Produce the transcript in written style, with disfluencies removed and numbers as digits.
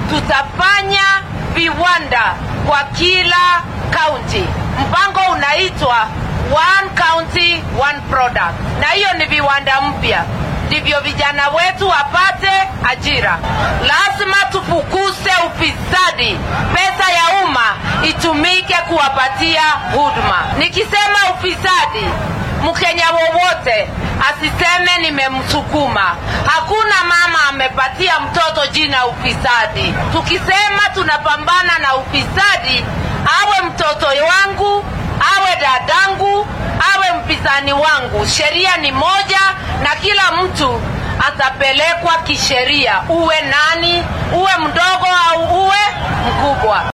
tutafanya viwanda kwa kila county. Mpango unaitwa One County One Product, na hiyo ni viwanda mpya, ndivyo vijana wetu wapate ajira. Lazima tufukuse ufisadi. Pesa ya umma itumike kuwapatia huduma. Nikisema ufisadi, Mkenya wowote asiseme nimemsukuma. Hakuna mama amepatia mtoto jina ufisadi. Tukisema tunapambana na ufisadi, awe mtoto wangu, awe dadangu, awe mpinzani wangu, sheria ni moja na kila mtu atapelekwa kisheria, uwe nani, uwe mdogo au uwe mkubwa.